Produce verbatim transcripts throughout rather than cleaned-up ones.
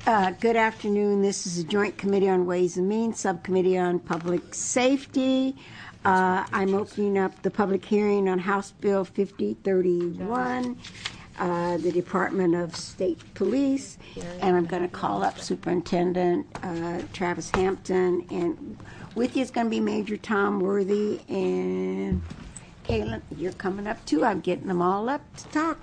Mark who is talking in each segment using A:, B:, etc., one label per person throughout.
A: Uh, good afternoon. This is a Joint Committee on Ways and Means, Subcommittee on Public Safety. Uh, I'm opening up the public hearing on House Bill fifty thirty-one, uh, the Department of State Police, and I'm going to call up Superintendent uh, Travis Hampton, and with you is going to be Major Tom Worthy, and Kaylin, you're coming up too. I'm getting them all up to talk.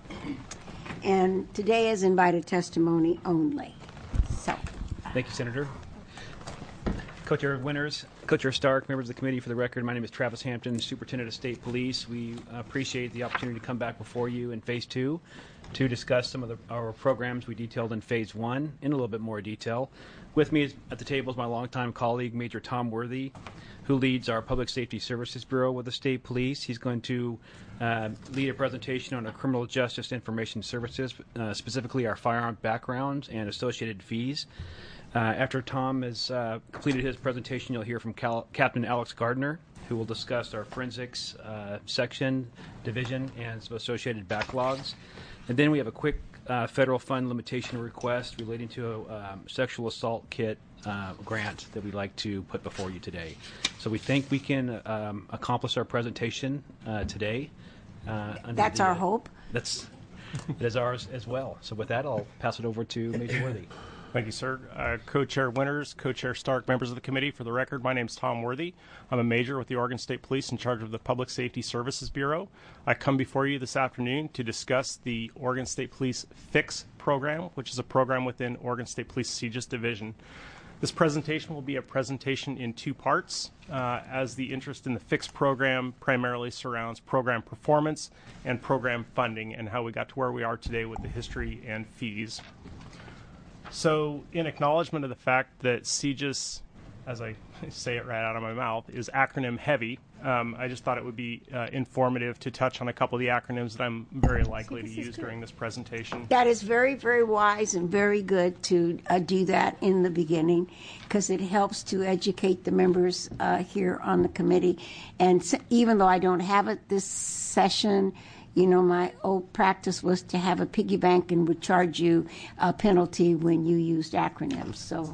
A: And today is invited testimony only. So,
B: thank you, Senator. Co-Chair Winters, Co-Chair Stark, members of the committee, for the record, my name is Travis Hampton, Superintendent of State Police. We appreciate the opportunity to come back before you in Phase two to discuss some of the, our programs we detailed in Phase one in a little bit more detail. With me is, at the table is my longtime colleague, Major Tom Worthy, who leads our Public Safety Services Bureau with the State Police. He's going to uh, lead a presentation on our criminal justice information services, uh, specifically our firearm backgrounds and associated fees. Uh, after Tom has uh, completed his presentation, you'll hear from Cal- Captain Alex Gardner, who will discuss our forensics uh, section, division, and some associated backlogs. And then we have a quick uh, federal fund limitation request relating to a um, sexual assault kit uh, grant that we'd like to put before you today. So we think we can um, accomplish our presentation uh, today. Uh,
A: that's
B: the,
A: our
B: uh,
A: hope.
B: That's it is ours as well. So with that, I'll pass it over to Major Worthy.
C: Thank you, sir. Uh, Co-Chair Winters, Co-Chair Stark, members of the committee, for the record, my name is Tom Worthy. I'm a major with the Oregon State Police in charge of the Public Safety Services Bureau. I come before you this afternoon to discuss the Oregon State Police FIX program, which is a program within Oregon State Police C J I S division. This presentation will be a presentation in two parts, uh, as the interest in the FIX program primarily surrounds program performance and program funding and how we got to where we are today with the history and fees. So in acknowledgement of the fact that C J I S, as I say it right out of my mouth, is acronym heavy, um, I just thought it would be uh, informative to touch on a couple of the acronyms that I'm very likely to use during this presentation.
A: That is very, very wise and very good to uh, do that in the beginning, because it helps to educate the members uh, here on the committee. And so, even though I don't have it this session, you know, my old practice was to have a piggy bank and would charge you a penalty when you used acronyms. So,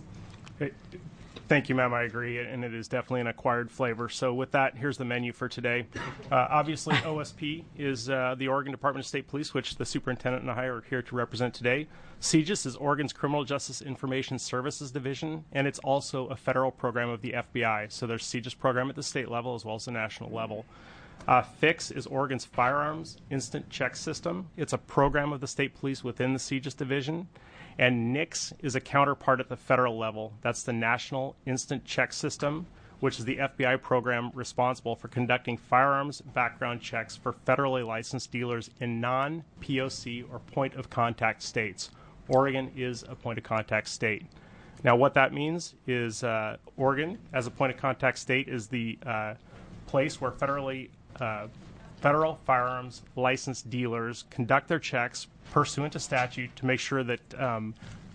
C: thank you, ma'am. I agree, and it is definitely an acquired flavor. So with that, here's the menu for today. Uh, obviously, O S P is uh, the Oregon Department of State Police, which the superintendent and I are here to represent today. C J I S is Oregon's Criminal Justice Information Services Division, and it's also a federal program of the F B I. So there's C J I S program at the state level as well as the national level. Uh, FIX is Oregon's Firearms Instant Check System. It's a program of the state police within the C J I S division. And N I C S is a counterpart at the federal level. That's the National Instant Check System, which is the F B I program responsible for conducting firearms background checks for federally licensed dealers in non-P O C or point of contact states. Oregon is a point of contact state. Now, what that means is uh, Oregon, as a point of contact state, is the uh, place where federally uh, federal firearms licensed dealers conduct their checks pursuant to statute to make sure that um,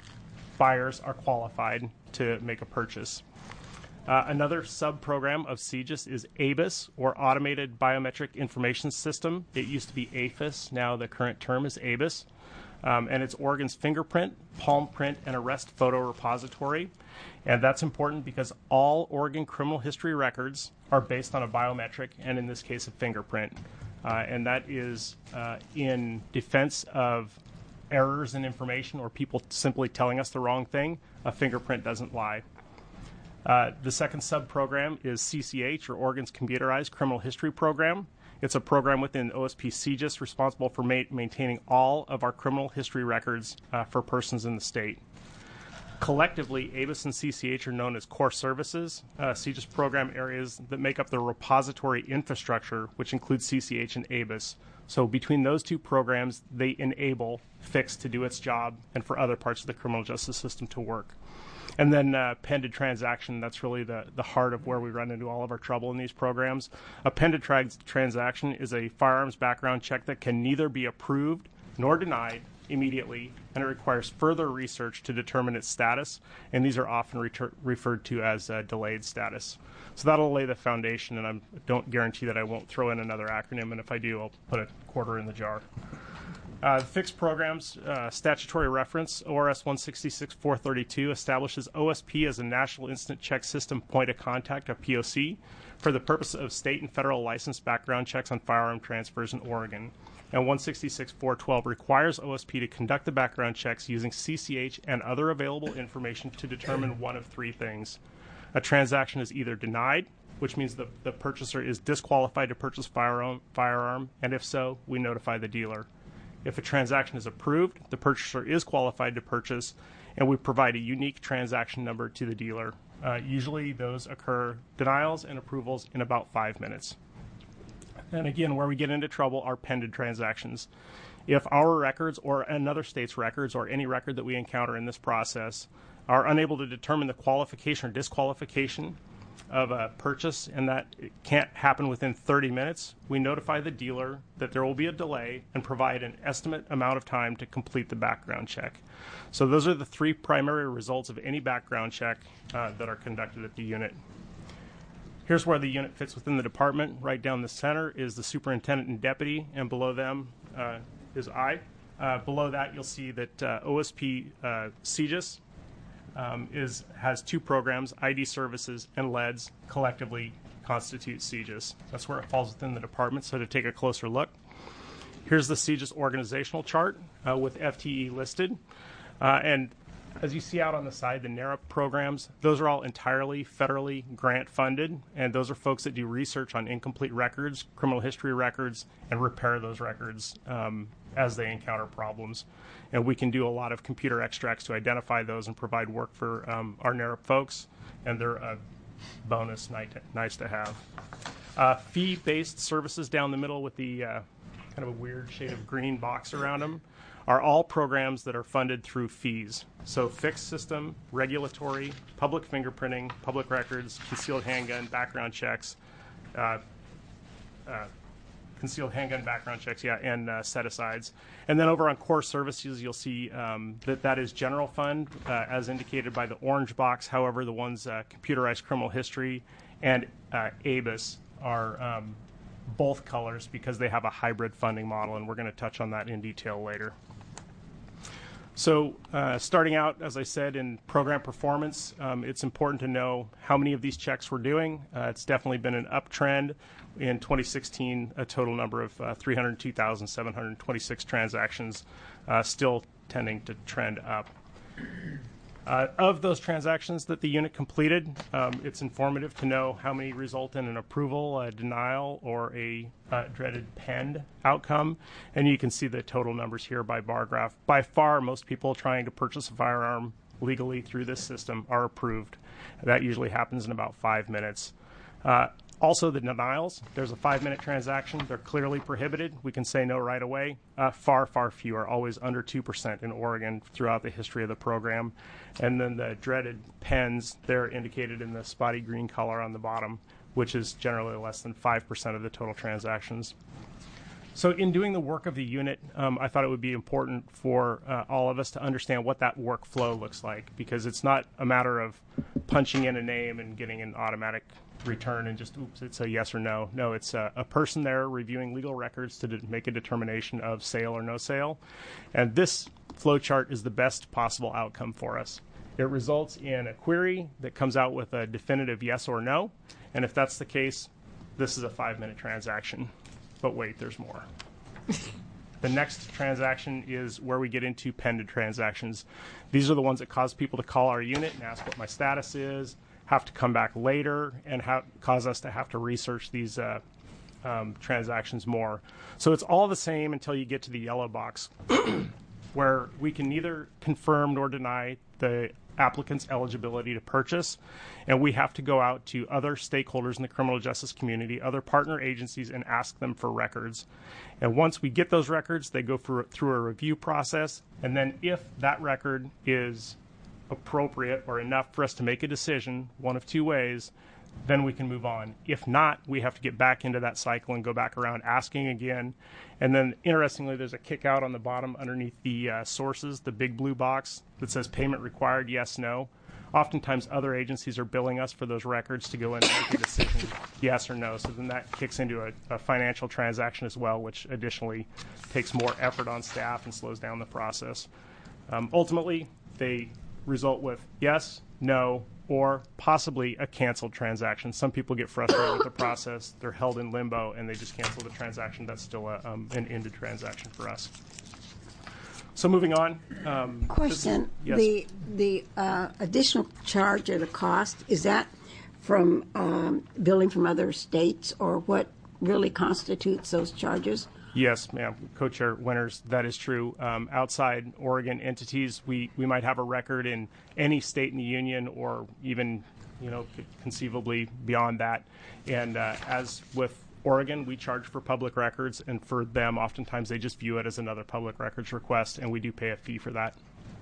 C: buyers are qualified to make a purchase. Uh, another sub-program of C J I S is A B I S, or Automated Biometric Information System. It used to be A F I S. Now the current term is A B I S. Um, and it's Oregon's fingerprint, palm print, and arrest photo repository. And that's important because all Oregon criminal history records are based on a biometric, and in this case, a fingerprint. Uh, and that is uh, in defense of errors in information or people simply telling us the wrong thing. A fingerprint doesn't lie. Uh, the second sub-program is C C H, or Oregon's Computerized Criminal History Program. It's a program within O S P C J I S responsible for ma- maintaining all of our criminal history records uh, for persons in the state. Collectively, A B I S and C C H are known as core services, uh, C J I S program areas that make up the repository infrastructure, which includes C C H and A B I S. So between those two programs, they enable FIX to do its job and for other parts of the criminal justice system to work. And then uh, pended transaction, that's really the, the heart of where we run into all of our trouble in these programs. A pended tra- transaction is a firearms background check that can neither be approved nor denied immediately, and it requires further research to determine its status, and these are often retur- referred to as uh, delayed status. So that'll lay the foundation, and I don't guarantee that I won't throw in another acronym, and if I do, I'll put a quarter in the jar. Uh, the fixed programs uh, statutory reference, O R S one sixty-six four thirty-two, establishes O S P as a National Instant Check System point of contact, a P O C, for the purpose of state and federal licensed background checks on firearm transfers in Oregon. And one sixty-six four twelve requires O S P to conduct the background checks using C C H and other available information to determine one of three things. A transaction is either denied, which means the, the purchaser is disqualified to purchase firearm, firearm, and if so, we notify the dealer. If a transaction is approved, the purchaser is qualified to purchase, and we provide a unique transaction number to the dealer. Uh, usually those occur, denials and approvals, in about five minutes. And again, where we get into trouble are pending transactions. If our records or another state's records or any record that we encounter in this process are unable to determine the qualification or disqualification of a purchase, and that it can't happen within thirty minutes, we notify the dealer that there will be a delay and provide an estimate amount of time to complete the background check. So those are the three primary results of any background check uh, that are conducted at the unit. Here's where the unit fits within the department. Right down the center is the superintendent and deputy, and below them uh, is I. Uh, below that, you'll see that uh, O S P uh, C G I S Um, is has two programs, I D Services and L E D S, collectively constitute C G I S. That's where it falls within the department. So to take a closer look, here's the C G I S organizational chart uh, with F T E listed. Uh, and as you see out on the side, the N A R U P programs, those are all entirely federally grant funded. And those are folks that do research on incomplete records, criminal history records, and repair those records um, as they encounter problems. And we can do a lot of computer extracts to identify those and provide work for um, our N A R U P folks, and they're a bonus, nice to have. Uh, fee-based services down the middle with the uh, kind of a weird shade of green box around them are all programs that are funded through fees. So fixed system, regulatory, public fingerprinting, public records, concealed handgun, background checks, uh, uh, concealed handgun background checks, yeah, and uh, set-asides. And then over on core services, you'll see um, that that is general fund, uh, as indicated by the orange box. However, the ones uh, computerized criminal history and uh, A B I S are um, both colors because they have a hybrid funding model, and we're going to touch on that in detail later. So uh, starting out, as I said, in program performance, um, it's important to know how many of these checks we're doing. Uh, it's definitely been an uptrend. In twenty sixteen, a total number of uh, three hundred two thousand seven hundred twenty-six transactions, uh, still tending to trend up. Uh, of those transactions that the unit completed, um, it's informative to know how many result in an approval, a denial, or a uh, dreaded penned outcome. And you can see the total numbers here by bar graph. By far, most people trying to purchase a firearm legally through this system are approved. That usually happens in about five minutes. Uh, Also, the denials, there's a five-minute transaction. They're clearly prohibited. We can say no right away. Uh, far, far fewer, always under two percent in Oregon throughout the history of the program. And then the dreaded pens, they're indicated in the spotty green color on the bottom, which is generally less than five percent of the total transactions. So in doing the work of the unit, um, I thought it would be important for uh, all of us to understand what that workflow looks like, because it's not a matter of punching in a name and getting an automatic return and just, oops, it's a yes or no. No, it's a, a person there reviewing legal records to de- make a determination of sale or no sale. And this flow chart is the best possible outcome for us. It results in a query that comes out with a definitive yes or no. And if that's the case, this is a five-minute transaction. But wait, there's more. The next transaction is where we get into pending transactions. These are the ones that cause people to call our unit and ask what my status is, have to come back later, and have, cause us to have to research these uh, um, transactions more. So it's all the same until you get to the yellow box, where we can neither confirm nor deny the applicant's eligibility to purchase, and we have to go out to other stakeholders in the criminal justice community, other partner agencies, and ask them for records. And once we get those records, they go through, through a review process, and then if that record is appropriate or enough for us to make a decision, one of two ways, then we can move on. If not, we have to get back into that cycle and go back around asking again. And then, interestingly, there's a kick out on the bottom underneath the uh, sources, the big blue box that says payment required, yes, no. Oftentimes, other agencies are billing us for those records to go in and make a decision, yes or no. So then that kicks into a, a financial transaction as well, which additionally takes more effort on staff and slows down the process. Um, ultimately, they result with yes, no, or possibly a canceled transaction. Some people get frustrated with the process. They're held in limbo, and they just cancel the transaction. That's still a, um, an ended transaction for us. So moving on. Um,
A: Question:
C: this, yes.
A: The the uh, additional charge or the cost, is that from um, billing from other states, or what really constitutes those charges?
C: Yes, ma'am. Co-Chair Winters, that is true. Um, outside Oregon entities, we, we might have a record in any state in the union, or even, you know, conceivably beyond that. And uh, as with Oregon, we charge for public records, and for them, oftentimes they just view it as another public records request, and we do pay a fee for that.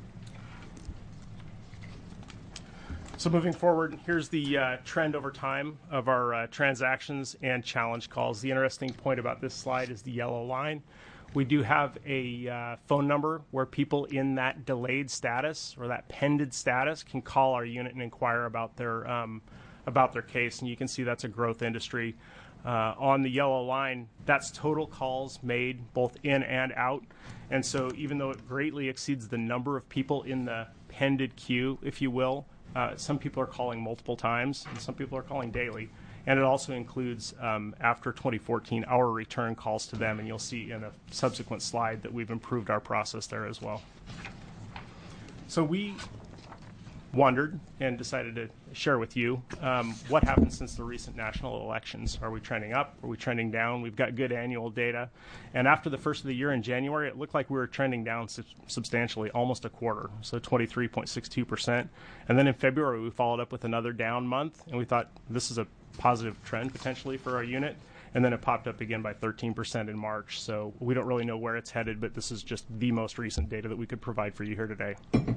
C: So moving forward, here's the uh, trend over time of our uh, transactions and challenge calls. The interesting point about this slide is the yellow line. We do have a uh, phone number where people in that delayed status or that pended status can call our unit and inquire about their um, about their case, and you can see that's a growth industry. Uh, on the yellow line, that's total calls made both in and out. And so even though it greatly exceeds the number of people in the pended queue, if you will, uh, some people are calling multiple times and some people are calling daily. And it also includes, um, after twenty fourteen, our return calls to them. And you'll see in a subsequent slide that we've improved our process there as well. So we wondered and decided to share with you um, what happened since the recent national elections. Are we trending up? Are we trending down? We've got good annual data. And after the first of the year in January, it looked like we were trending down sub- substantially, almost a quarter, so twenty-three point six two percent. And then in February, we followed up with another down month, and we thought this is a positive trend potentially for our unit. And then it popped up again by thirteen percent in March. So we don't really know where it's headed, but this is just the most recent data that we could provide for you here today.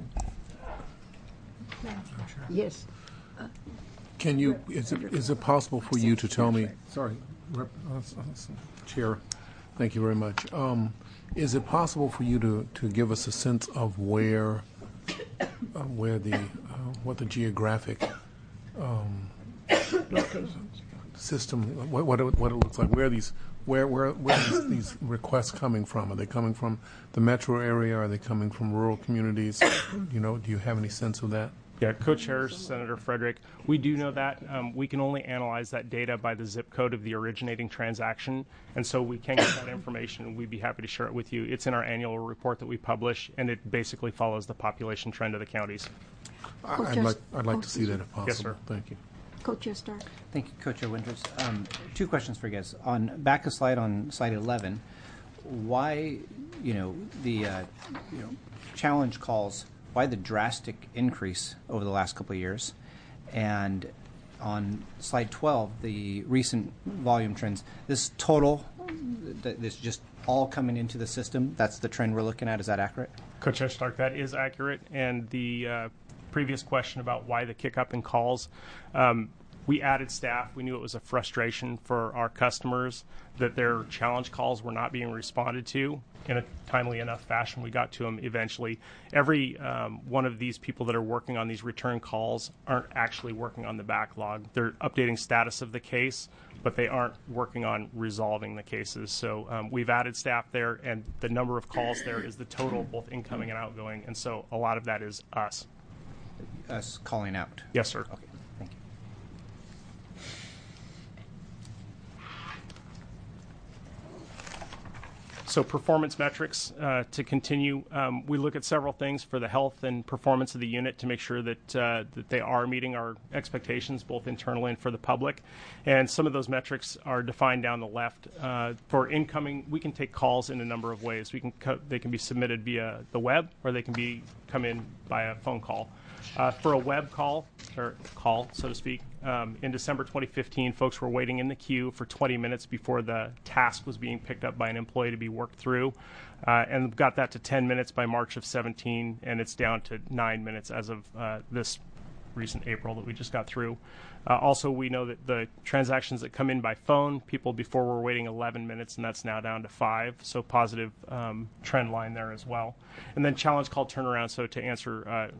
A: Yes.
D: Can you, is it, is it possible for you to tell me, sorry, Rep, uh, Chair, thank you very much. Um, is it possible for you to, to give us a sense of where, uh, where the, uh, what the geographic um, system, what, what, it, what it looks like, where these, where, where, where are these, these requests coming from? Are they coming from the metro area? Are they coming from rural communities? You know, do you have any sense of that?
C: Yeah, Co-Chair Senator Frederick, we do know that. Um, we can only analyze that data by the zip code of the originating transaction, and so we can get that information, and we'd be happy to share it with you. It's in our annual report that we publish, and it basically follows the population trend of the counties.
D: I'd like, I'd like to see that if possible.
C: Yes, sir.
D: Thank you.
A: Co-Chair Stark.
E: Thank you, Co-Chair Winters. Um, two questions for you guys. On back a slide on slide eleven, why, you know, the uh, you know challenge calls? Why the drastic increase over the last couple of years? And on slide twelve, the recent volume trends. This total, th- this just all coming into the system. That's the trend we're looking at. Is that accurate?
C: Co-Chair Stark, that is accurate. And the uh, previous question about why the kick up in calls, um, we added staff. We knew it was a frustration for our customers that their challenge calls were not being responded to in a timely enough fashion. We got to them eventually. Every um, one of these people that are working on these return calls aren't actually working on the backlog. They're updating status of the case, but they aren't working on resolving the cases. So um, we've added staff there, and the number of calls there is the total, both incoming and outgoing. And so a lot of that is us.
E: Us calling out.
C: Yes, sir.
E: Okay. Thank you.
C: So performance metrics, uh, to continue, um, we look at several things for the health and performance of the unit to make sure that uh, that they are meeting our expectations, both internally and for the public. And some of those metrics are defined down the left. Uh, for incoming, we can take calls in a number of ways. We can co- they can be submitted via the web, or they can be come in by a phone call. Uh, for a web call, or call, so to speak, um, in December twenty fifteen, folks were waiting in the queue for twenty minutes before the task was being picked up by an employee to be worked through, uh, and got that to ten minutes by March of seventeen, and it's down to nine minutes as of uh, this recent April that we just got through. Uh, also, we know that the transactions that come in by phone, people before were waiting eleven minutes, and that's now down to five, so positive um, trend line there as well. And then challenge call turnaround, so to answer uh,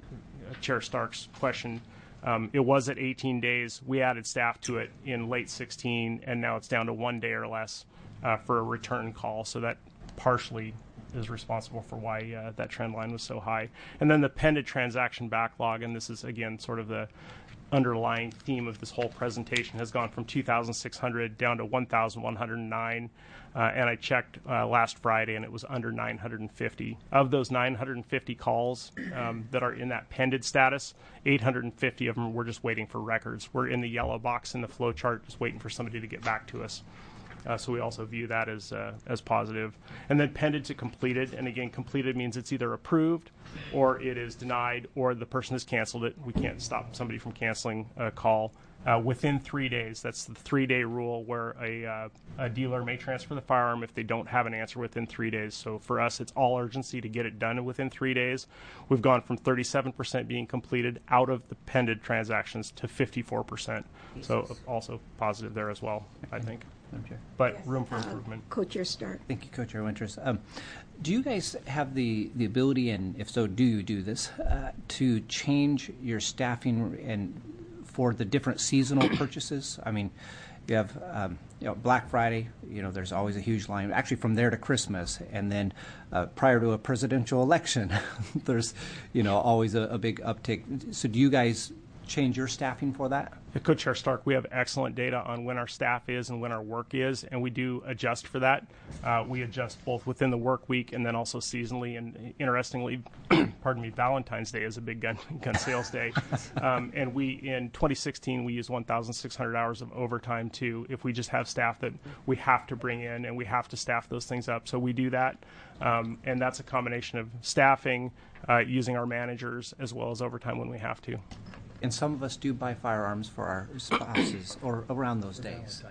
C: Chair Stark's question, um, it was at eighteen days. We added staff to it in late sixteen, and now it's down to one day or less uh, for a return call. So that partially is responsible for why uh, that trend line was so high. And then the pending transaction backlog, and this is, again, sort of the underlying theme of this whole presentation, has gone from two thousand six hundred down to one thousand one hundred nine. Uh, and I checked uh, last Friday, and it was under nine hundred fifty. Of those nine hundred fifty calls um, that are in that pended status, eight hundred fifty of them we're just waiting for records. We're in the yellow box in the flow chart, just waiting for somebody to get back to us. Uh, so we also view that as uh, as positive. And then pended to completed, and again, completed means it's either approved or it is denied or the person has canceled it. We can't stop somebody from canceling a call uh, within three days. That's the three-day rule where a, uh, a dealer may transfer the firearm if they don't have an answer within three days. So for us, it's all urgency to get it done within three days. We've gone from thirty-seven percent being completed out of the pended transactions to fifty-four percent. So also positive there as well, I think. But room for improvement.
A: Uh, Co-Chair Stark.
E: Thank you, Co-Chair Winters. Um, do you guys have the, the ability, and if so, do you do this, uh, to change your staffing and for the different seasonal purchases? I mean, you have um, you know, Black Friday, you know, there's always a huge line, actually from there to Christmas. And then uh, prior to a presidential election, there's, you know, always a, a big uptick. So do you guys change your staffing for that?
C: Co-Chair Stark, we have excellent data on when our staff is and when our work is, and we do adjust for that. Uh, we adjust both within the work week and then also seasonally. And interestingly, pardon me, Valentine's Day is a big gun, gun sales day. Um, and we, in twenty sixteen, we used one thousand six hundred hours of overtime too, if we just have staff that we have to bring in and we have to staff those things up. So we do that. Um, and that's a combination of staffing, uh, using our managers, as well as overtime when we have to.
E: And some of us do buy firearms for our spouses or around those days.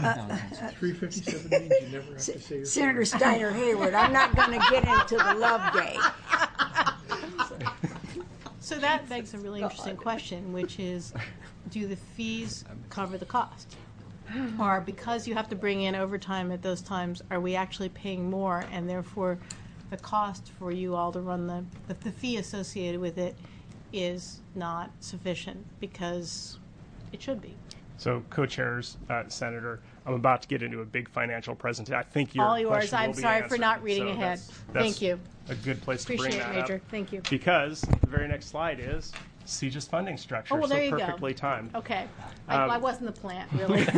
D: three fifty-seven means you never have to say your
A: Senator Steiner Hayward, I'm not going to get into the love game.
F: So that begs a really interesting question, which is, do the fees cover the cost? Or because you have to bring in overtime at those times, are we actually paying more, and therefore the cost for you all to run the, the, the fee associated with it is not sufficient because it should be?
C: So, co-chairs, uh, Senator, I'm about to get into a big financial presentation. I think your
F: All yours.
C: question
F: I'm
C: will be
F: sorry for
C: answered.
F: not reading
C: So
F: ahead.
C: that's- that's
F: Thank you.
C: A good place
F: Appreciate
C: to
F: it,
C: bring that
F: Major.
C: up.
F: Thank you.
C: Because the very next slide is C J I S funding structure.
F: Oh, well, there
C: so
F: you go.
C: perfectly timed.
F: Okay. I,
C: Um,
F: I wasn't the plant, really.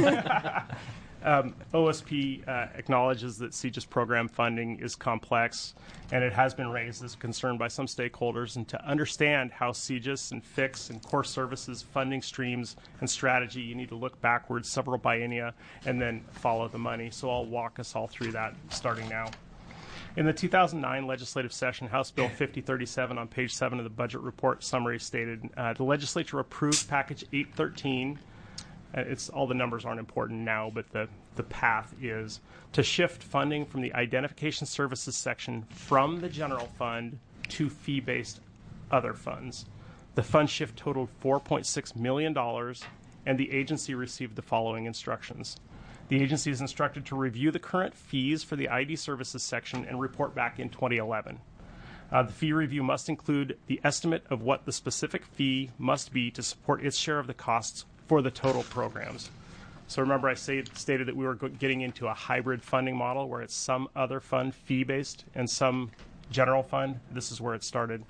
C: Um, O S P uh, acknowledges that C J I S program funding is complex, and it has been raised as a concern by some stakeholders. And to understand how C J I S and F I X and core services funding streams and strategy, you need to look backwards several biennia and then follow the money. So I'll walk us all through that starting now. In the two thousand nine legislative session, House Bill fifty thirty-seven on page seven of the budget report summary stated, uh, the legislature approved Package eight thirteen. Uh, it's all the numbers aren't important now, but the, the path is to shift funding from the identification services section from the general fund to fee-based other funds. The fund shift totaled four point six million dollars, and the agency received the following instructions. The agency is instructed to review the current fees for the I D services section and report back in twenty eleven. Uh, the fee review must include the estimate of what the specific fee must be to support its share of the costs for the total programs. So remember I say, stated that we were go- getting into a hybrid funding model where it's some other fund fee-based and some general fund. This is where it started.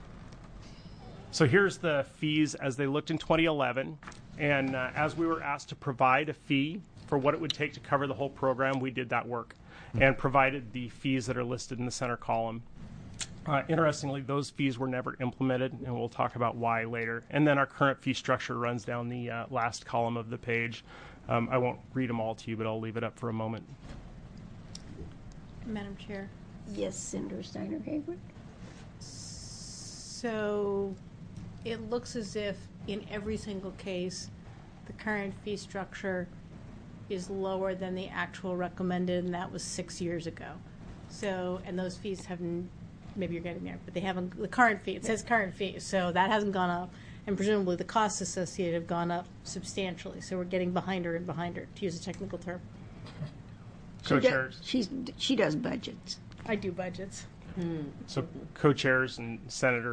C: So here's the fees as they looked in twenty eleven. And uh, as we were asked to provide a fee for what it would take to cover the whole program, we did that work and provided the fees that are listed in the center column. Uh, interestingly, those fees were never implemented, and we'll talk about why later. And then our current fee structure runs down the uh, last column of the page. Um, I won't read them all to you, but I'll leave it up for a moment.
F: Madam Chair.
A: Yes, Senator Steiner Hayward.
F: So it looks as if in every single case, the current fee structure is lower than the actual recommended, and that was six years ago. So, and those fees haven't, maybe you're getting there, but they haven't, the current fee, it says current fees, so that hasn't gone up, and presumably the costs associated have gone up substantially. So we're getting behind her and behind her, to use a technical term.
C: Co-chairs.
A: She's, she does budgets.
F: I do budgets.
C: So co-chairs and Senator,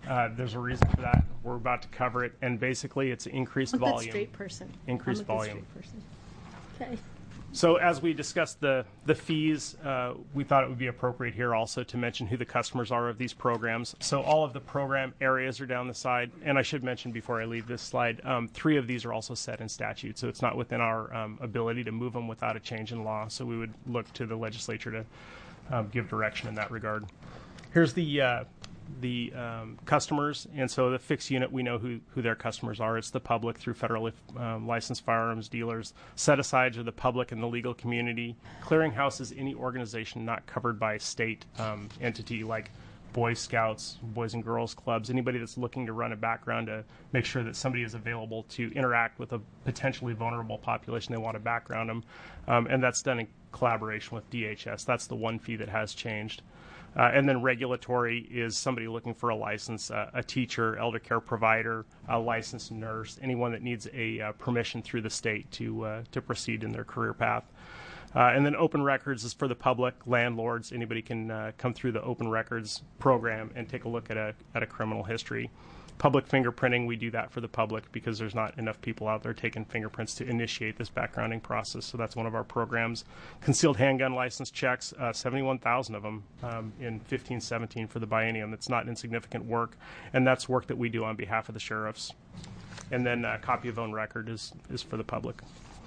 C: Uh, there's a reason for that. We're about to cover it, and basically it's increased
F: I'm a good
C: volume.
F: straight person.
C: Increased
F: I'm a good
C: volume.
F: straight person. Okay.
C: So as we discussed the, the fees, uh, we thought it would be appropriate here also to mention who the customers are of these programs. So all of the program areas are down the side. And I should mention before I leave this slide, um, three of these are also set in statute. So it's not within our um, ability to move them without a change in law. So we would look to the legislature to um, give direction in that regard. Here's the uh, the um, customers, and so the fixed unit, we know who, who their customers are. It's the public through federally um, licensed firearms dealers. Set-asides are the public and the legal community. Clearinghouse is any organization not covered by a state um, entity like Boy Scouts, Boys and Girls Clubs, anybody that's looking to run a background to make sure that somebody is available to interact with a potentially vulnerable population. They want to background them, um, and that's done in collaboration with D H S. That's the one fee that has changed. Uh, and then regulatory is somebody looking for a license, uh, a teacher, elder care provider, a licensed nurse, anyone that needs a uh, permission through the state to uh, to proceed in their career path. Uh, and then open records is for the public, landlords. Anybody can uh, come through the open records program and take a look at a at a criminal history. Public fingerprinting, we do that for the public because there's not enough people out there taking fingerprints to initiate this backgrounding process. So that's one of our programs. Concealed handgun license checks, uh, seventy-one thousand of them um, in fifteen seventeen for the biennium. That's not insignificant work, and that's work that we do on behalf of the sheriffs. And then a copy of own record is, is for the public.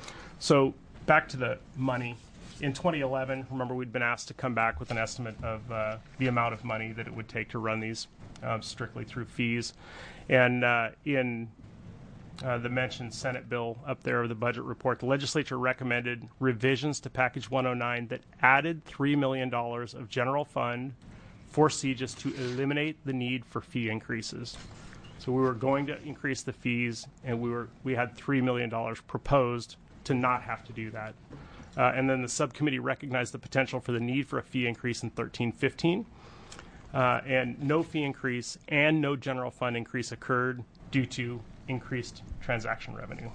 C: So back to the money. In twenty eleven, remember we'd been asked to come back with an estimate of uh, the amount of money that it would take to run these um, strictly through fees. And uh, in uh, the mentioned Senate bill up there of the budget report, the legislature recommended revisions to Package one oh nine that added three million dollars of general fund for C G I S to eliminate the need for fee increases. So we were going to increase the fees, and we were we had three million dollars proposed to not have to do that. Uh, and then the subcommittee recognized the potential for the need for a fee increase in thirteen fifteen. Uh, and no fee increase and no general fund increase occurred due to increased transaction revenue.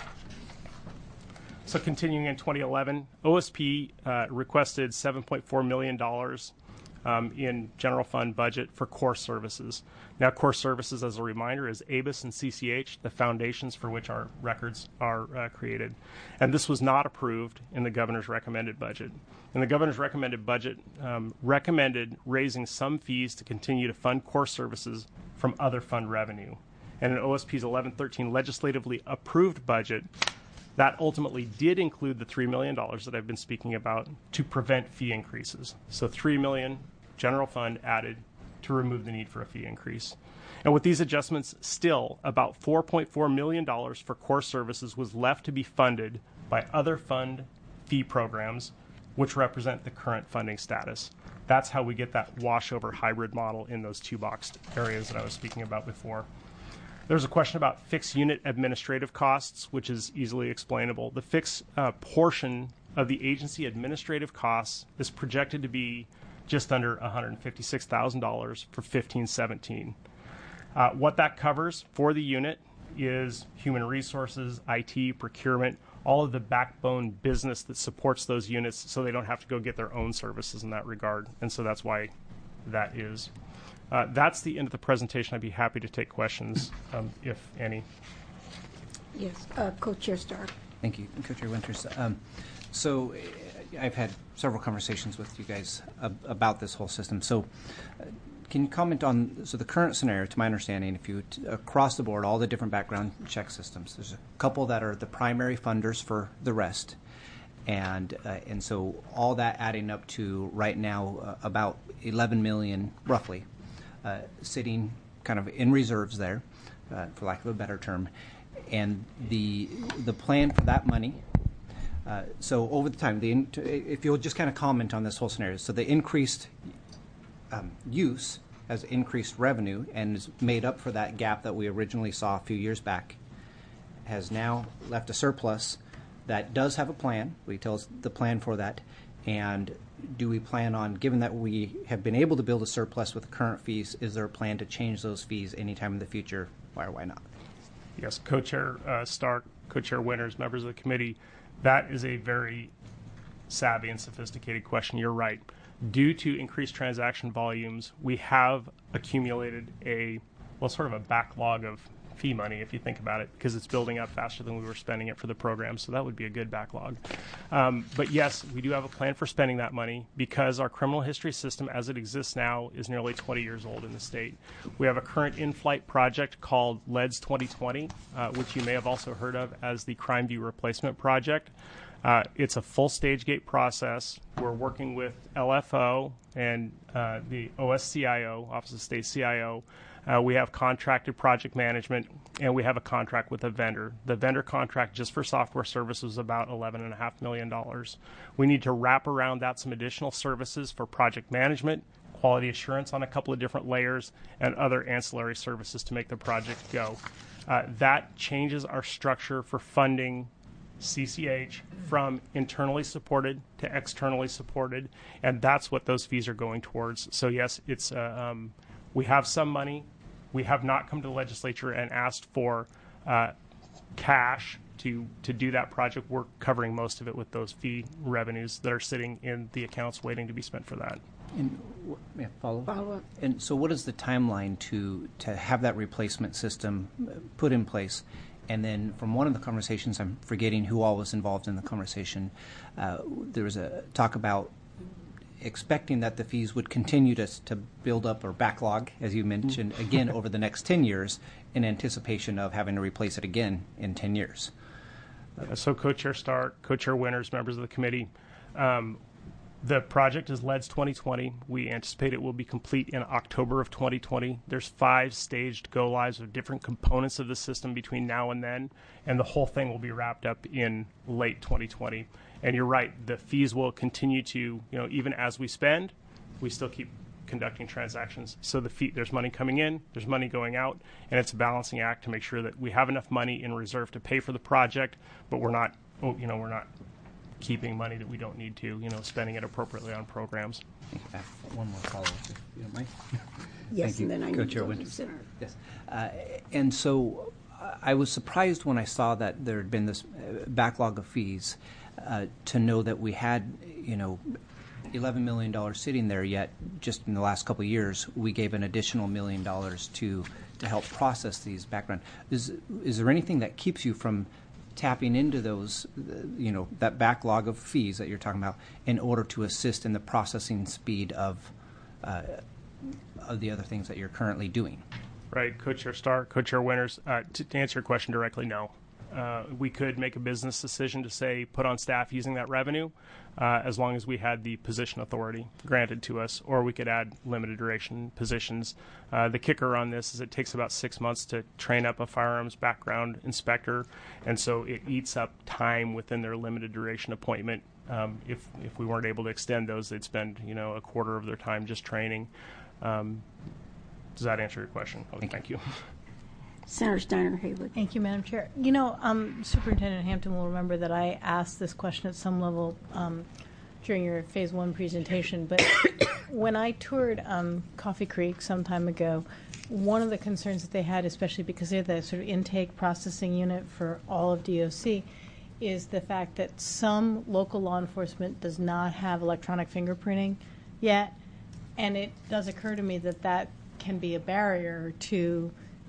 C: So continuing in twenty eleven, O S P uh, requested seven point four million dollars um, in general fund budget for core services. Now, core services, as a reminder, is A B I S and C C H, the foundations for which our records are uh, created. And this was not approved in the governor's recommended budget. And the governor's recommended budget um, recommended raising some fees to continue to fund core services from other fund revenue. And in O S P's eleven thirteen legislatively approved budget, that ultimately did include the three million dollars that I've been speaking about to prevent fee increases. So three million dollars general fund added to remove the need for a fee increase. And with these adjustments, still about four point four million dollars for core services was left to be funded by other fund fee programs, which represent the current funding status. That's how we get that washover hybrid model in those two boxed areas that I was speaking about before. There's a question about fixed unit administrative costs, which is easily explainable. The fixed uh, portion of the agency administrative costs is projected to be just under one hundred fifty-six thousand dollars for fifteen seventeen. Uh, what that covers for the unit is human resources, I T, procurement, all of the backbone business that supports those units so they don't have to go get their own services in that regard. And so that's why that is. Uh, that's the end of the presentation. I'd be happy to take questions, um, if any.
A: Yes, uh, Co-Chair Stark.
E: Thank you, Co-Chair Winters. Um, so uh, I've had several conversations with you guys ab- about this whole system. So uh, can you comment on, so the current scenario, to my understanding, if you, t- across the board, all the different background check systems, there's a couple that are the primary funders for the rest. And uh, and so all that adding up to right now uh, about eleven million, roughly, uh, sitting kind of in reserves there, uh, for lack of a better term. And the the plan for that money, uh, so over the time, the in, if you'll just kind of comment on this whole scenario. So the increased um, use has increased revenue and is made up for that gap that we originally saw a few years back, has now left a surplus that does have a plan. We tell us the plan for that. And do we plan on, given that we have been able to build a surplus with the current fees, is there a plan to change those fees anytime in the future? Why or why not?
C: Yes, Co-Chair uh, Stark, Co-Chair Winters, members of the committee, that is a very savvy and sophisticated question. You're right. Due to increased transaction volumes, we have accumulated a well, sort of a backlog of fee money, if you think about it, because it's building up faster than we were spending it for the program. So that would be a good backlog. Um, but yes, we do have a plan for spending that money because our criminal history system as it exists now is nearly twenty years old in the state. We have a current in-flight project called LEDS twenty twenty, uh, which you may have also heard of as the Crime View Replacement Project. Uh, it's a full stage gate process. We're working with L F O and uh, the O S C I O, Office of State C I O. Uh, we have contracted project management, and we have a contract with a vendor. The vendor contract just for software services is about eleven point five million dollars. We need to wrap around that some additional services for project management, quality assurance on a couple of different layers, and other ancillary services to make the project go. Uh, that changes our structure for funding C C H from internally supported to externally supported, and that's what those fees are going towards. So yes, it's uh, um, we have some money. We have not come to the legislature and asked for uh, cash to to do that project. We're covering most of it with those fee revenues that are sitting in the accounts waiting to be spent for that.
E: And may I follow?
A: Follow up.
E: And so, what is the timeline to to have that replacement system uh, put in place? And then, from one of the conversations, I'm forgetting who all was involved in the conversation. Uh, there was a talk about expecting that the fees would continue to to build up or backlog, as you mentioned, again over the next ten years, in anticipation of having to replace it again in ten years.
C: Uh, so, Co-Chair Stark, Co-Chair Winters, members of the committee. Um, The project is LEDS twenty twenty. We anticipate it will be complete in October of twenty twenty. There's five staged go-lives of different components of the system between now and then, and the whole thing will be wrapped up in late twenty twenty. And you're right, the fees will continue to, you know, even as we spend, we still keep conducting transactions. So the fee, there's money coming in, there's money going out, and it's a balancing act to make sure that we have enough money in reserve to pay for the project, but we're not, oh, you know, we're not keeping money that we don't need to, you know, spending it appropriately on programs.
E: I have one more follow-up, if you don't mind.
A: Yes,
E: Thank you.
A: and then I need
E: Co-Chair
A: to
E: Winters.
A: consider.
E: Yes. Uh, and so uh, I was surprised when I saw that there had been this uh, backlog of fees uh, to know that we had, you know, eleven million dollars sitting there, yet just in the last couple of years, we gave an additional million dollars to to help process these background. Is, is there anything that keeps you from tapping into those, uh, you know, that backlog of fees that you're talking about in order to assist in the processing speed of uh, of the other things that you're currently doing?
C: Right, Co-Chair Stark, Co-Chair Winters. Uh, to, to answer your question directly, no. Uh, we could make a business decision to say put on staff using that revenue uh, as long as we had the position authority granted to us, or we could add limited duration positions. Uh, the kicker on this is it takes about six months to train up a firearms background inspector, and so it eats up time within their limited duration appointment. Um, if if we weren't able to extend those, they'd spend, you know, a quarter of their time just training. Um, does that answer your question? Oh,
E: Thank
C: thank you.
A: Senator Steiner Haywood.
F: Thank you, Madam Chair. You know, um, Superintendent Hampton will remember that I asked this question at some level um, during your Phase One presentation. But when I toured um, Coffee Creek some time ago, one of the concerns that they had, especially because they're the sort of intake processing unit for all of D O C, is the fact that some local law enforcement does not have electronic fingerprinting yet, and it does occur to me that that can be a barrier to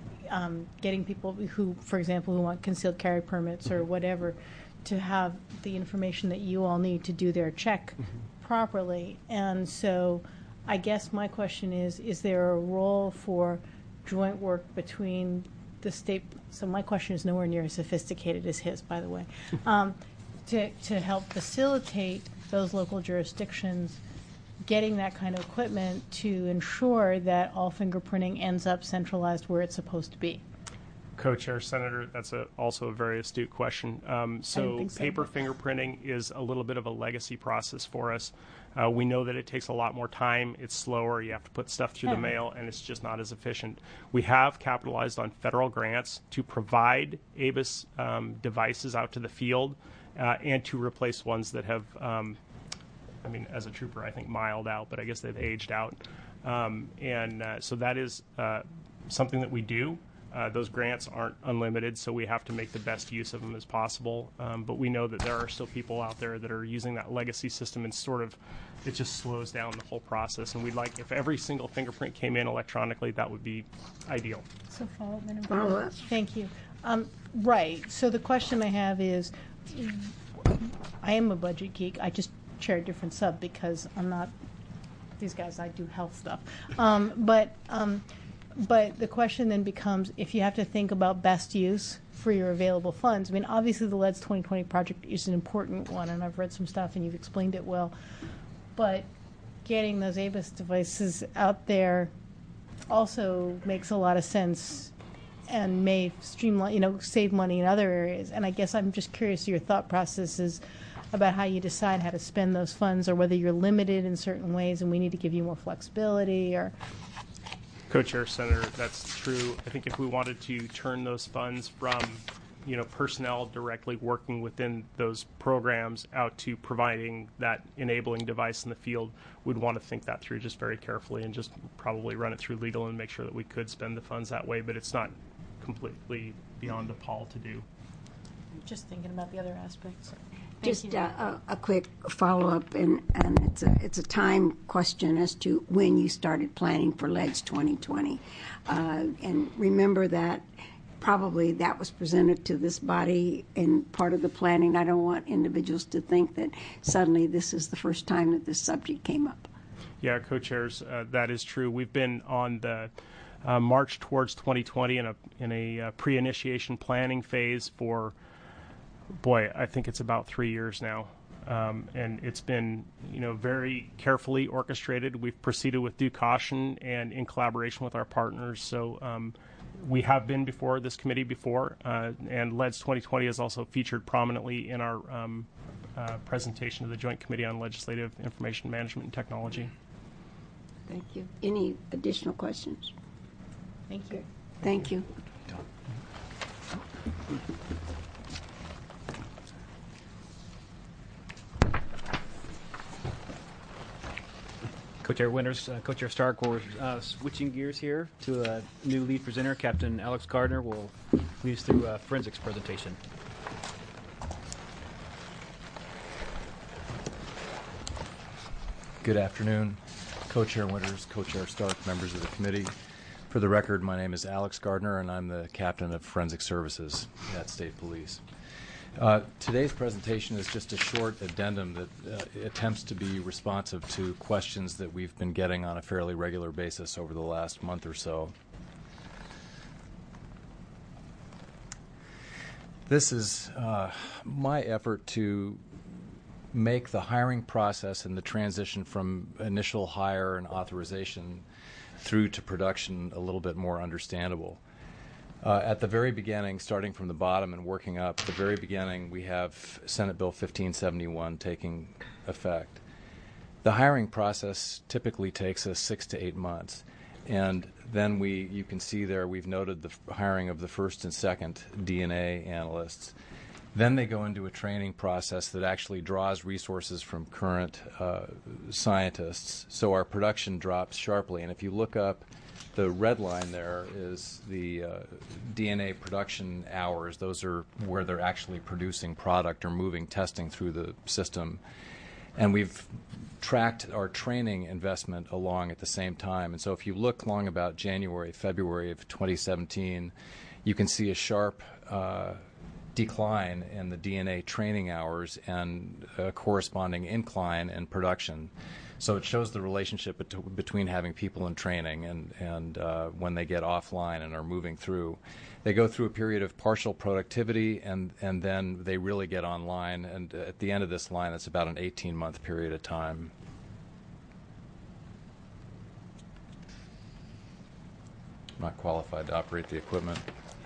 F: Um, getting people who, for example, who want concealed carry permits or whatever, to have the information that you all need to do their check properly. And so I guess my question is, is there a role for joint work between the state, so my question is nowhere near as sophisticated as his, by the way, um, to, to help facilitate those local jurisdictions getting that kind of equipment to ensure that all fingerprinting ends up centralized where it's supposed to be?
C: Co-Chair, Senator, that's a, also a very astute question. Um, so
F: think so,
C: paper
F: but-
C: fingerprinting is a little bit of a legacy process for us. Uh, we know that it takes a lot more time. It's slower. You have to put stuff through the
F: Yeah.
C: mail, and it's just not as efficient. We have capitalized on federal grants to provide A B I S um, devices out to the field uh, and to replace ones that have um, I mean, as a trooper, I think mild out, but I guess they've aged out. Um, and uh, so that is uh, something that we do. Uh, those grants aren't unlimited, so we have to make the best use of them as possible. Um, but we know that there are still people out there that are using that legacy system, and sort of it just slows down the whole process. And we'd like, if every single fingerprint came in electronically, that would be ideal.
F: So follow up, Madam
A: Follow
F: President.
A: up.
F: Thank you. Um, right. So the question I have is, I am a budget geek. I just chair a different sub because I'm not these guys. I do health stuff. Um, but um, but the question then becomes, if you have to think about best use for your available funds. I mean, obviously the L E D S twenty twenty project is an important one, and I've read some stuff, and you've explained it well. But getting those A B I S devices out there also makes a lot of sense and may streamline, you know, save money in other areas. And I guess I'm just curious your thought processes about how you decide how to spend those funds, or whether you're limited in certain ways and we need to give you more flexibility, or...
C: Co-Chair, Senator, that's true. I think if we wanted to turn those funds from, you know, personnel directly working within those programs out to providing that enabling device in the field, we'd want to think that through just very carefully and just probably run it through legal and make sure that we could spend the funds that way, but it's not completely beyond DePaul to do.
F: Just thinking about the other aspects. Thank
A: Just
F: you.
A: uh, a, a quick follow-up, and, and it's a it's a time question as to when you started planning for L E D S twenty twenty. Uh, and remember that probably that was presented to this body in part of the planning. I don't want individuals to think that suddenly this is the first time that this subject came up.
C: Yeah, co-chairs, uh, that is true. We've been on the uh, march towards twenty twenty in a in a uh, pre-initiation planning phase for, boy, I think it's about three years now, um, and it's been, you know, very carefully orchestrated. We've proceeded with due caution and in collaboration with our partners. So um, we have been before this committee before, uh, and L E D S twenty twenty is also featured prominently in our um, uh, presentation to the Joint Committee on Legislative Information Management and Technology.
A: Thank you. Any additional questions?
F: Thank you.
A: Thank you.
B: Co-Chair Winters, uh, Co-Chair Stark, we're uh, switching gears here to a new lead presenter. Captain Alex Gardner will lead us through a forensics presentation.
G: Good afternoon, Co-Chair Winters, Co-Chair Stark, members of the committee. For the record, my name is Alex Gardner, and I'm the Captain of Forensic Services at State Police. Uh, today's presentation is just a short addendum that uh, attempts to be responsive to questions that we've been getting on a fairly regular basis over the last month or so. This is uh, my effort to make the hiring process and the transition from initial hire and authorization through to production a little bit more understandable. Uh, at the very beginning, starting from the bottom and working up, at the very beginning we have Senate Bill fifteen seventy-one taking effect. The hiring process typically takes us six to eight months. And then we, you can see there, we've noted the f- hiring of the first and second D N A analysts. Then they go into a training process that actually draws resources from current uh, scientists. So our production drops sharply. And if you look up, the red line there is the uh, D N A production hours. Those are where they're actually producing product or moving testing through the system. And we've tracked our training investment along at the same time. And so if you look long about January, February of twenty seventeen, you can see a sharp uh, decline in the D N A training hours and a corresponding incline in production. So it shows the relationship bet- between having people in training and, and uh, when they get offline and are moving through. They go through a period of partial productivity, and, and then they really get online. And at the end of this line, it's about an eighteen-month period of time. I'm not qualified to operate the equipment.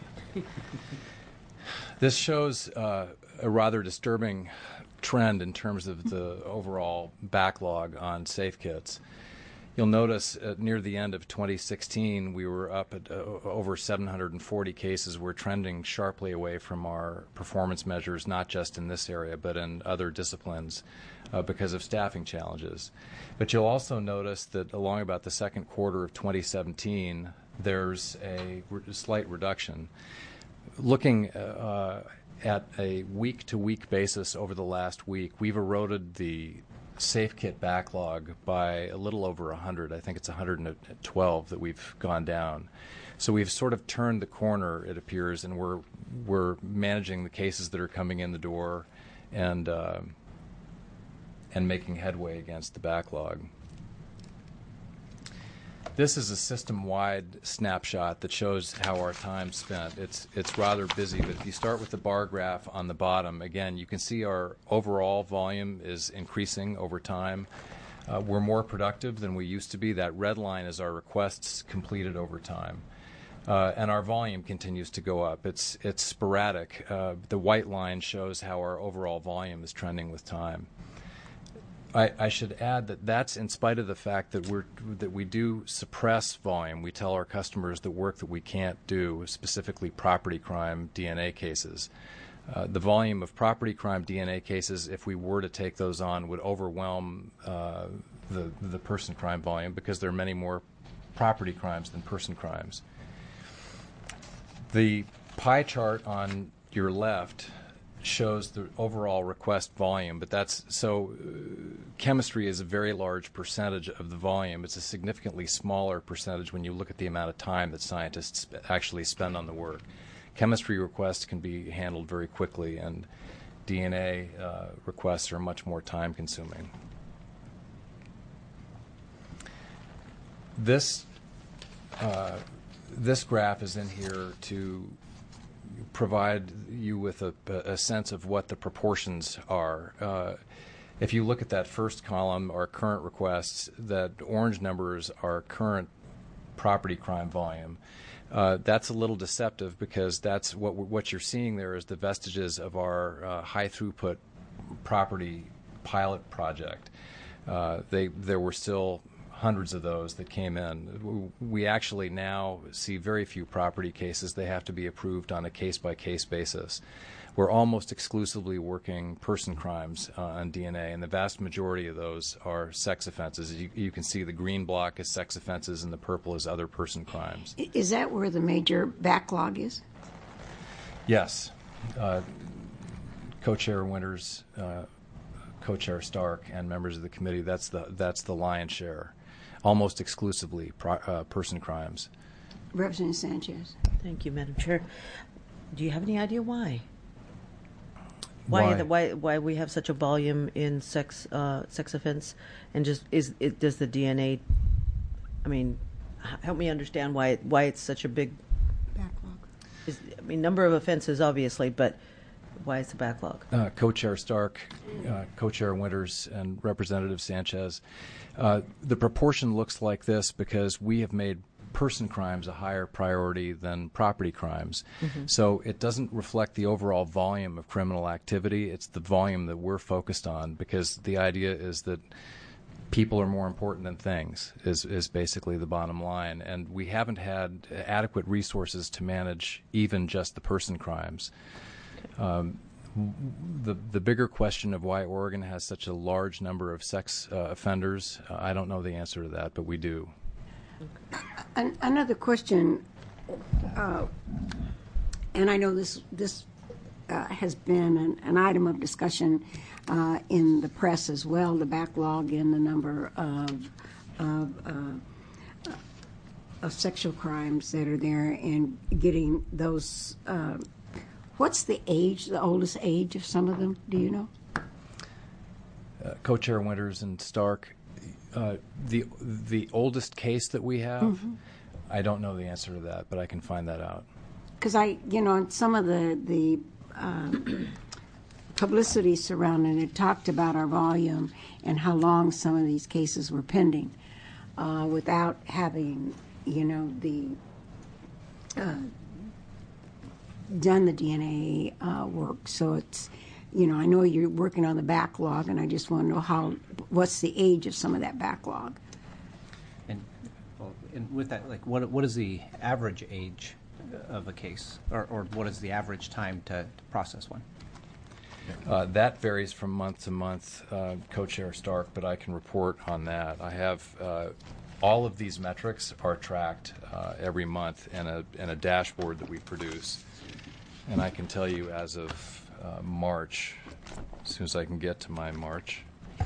G: This shows uh, a rather disturbing trend in terms of the overall backlog on safe kits. You'll notice uh, near the end of twenty sixteen, we were up at uh, over seven hundred forty cases. We're trending sharply away from our performance measures, not just in this area, but in other disciplines uh, because of staffing challenges. But you'll also notice that along about the second quarter of twenty seventeen, there's a re- slight reduction. Looking uh, at a week-to-week basis over the last week, we've eroded the safe kit backlog by a little over one hundred. I think it's one hundred twelve that we've gone down. So we've sort of turned the corner, it appears, and we're we're managing the cases that are coming in the door, and uh, and making headway against the backlog. This is a system-wide snapshot that shows how our time spent. It's it's rather busy, but if you start with the bar graph on the bottom, again, you can see our overall volume is increasing over time. Uh, we're more productive than we used to be. That red line is our requests completed over time. Uh, and our volume continues to go up. It's it's sporadic. Uh, the white line shows how our overall volume is trending with time. I, I should add that that's in spite of the fact that we're that we do suppress volume. We tell our customers the work that we can't do, specifically property crime D N A cases. Uh, the volume of property crime D N A cases, if we were to take those on, would overwhelm uh, the the person crime volume because there are many more property crimes than person crimes. The pie chart on your left shows the overall request volume, but that's so uh, chemistry is a very large percentage of the volume. It's a significantly smaller percentage when you look at the amount of time that scientists actually spend on the work. Chemistry requests can be handled very quickly, and D N A uh, requests are much more time consuming. This uh, this graph is in here to provide you with a, a sense of what the proportions are. Uh, if you look at that first column, our current requests, that orange numbers are current property crime volume. Uh, that's a little deceptive because that's what what you're seeing there is the vestiges of our uh, high throughput property pilot project. Uh, they there were still hundreds of those that came in. We actually now see very few property cases. They have to be approved on a case-by-case basis. We're almost exclusively working person crimes uh, on D N A, and the vast majority of those are sex offenses. You, you can see the green block is sex offenses and the purple is other person crimes.
A: Is that where the major backlog is?
G: Yes. Uh, Co-Chair Winters, uh, Co-Chair Stark, and members of the committee, that's the, that's the lion's share. Almost exclusively pro, uh, person crimes.
A: Representative Sanchez.
H: Thank you, Madam Chair. Do you have any idea why? Why
G: Why?
H: the, why why we have such a volume in sex uh, sex offense, and just is it does the D N A? I mean, h- help me understand why it, why it's such a big
A: Backlog.
H: Is, I mean, number of offenses obviously, but why is the backlog?
G: Uh, Co-Chair Stark, uh, Co-Chair Winters, and Representative Sanchez. Uh, the proportion looks like this because we have made person crimes a higher priority than property crimes. Mm-hmm. So it doesn't reflect the overall volume of criminal activity. It's the volume that we're focused on because the idea is that people are more important than things is, is basically the bottom line. And we haven't had adequate resources to manage even just the person crimes. Um, the the bigger question of why Oregon has such a large number of sex uh, offenders, uh, I don't know the answer to that, but we do.
A: An- another question, uh, and I know this this uh, has been an, an item of discussion uh, in the press as well, the backlog and the number of of, uh, of sexual crimes that are there and getting those. Uh, what's the age, the oldest age of some of them? Do you know?
G: Uh, Co-Chair Winters and Stark, uh, the the oldest case that we have, mm-hmm. I don't know the answer to that, but I can find that out.
A: Because I, you know, in some of the the um, publicity surrounding it talked about our volume and how long some of these cases were pending, uh, without having, you know, the uh, done the D N A uh, work. So it's, you know, I know you're working on the backlog, and I just want to know how, what's the age of some of that backlog?
E: And, well, and with that, like, what what is the average age of a case, or, or what is the average time to, to process one?
G: Uh, that varies from month to month, uh, Co-Chair Stark, but I can report on that. I have uh, all of these metrics are tracked uh, every month in a, in a dashboard that we produce. And I can tell you as of uh, March, as soon as I can get to my March.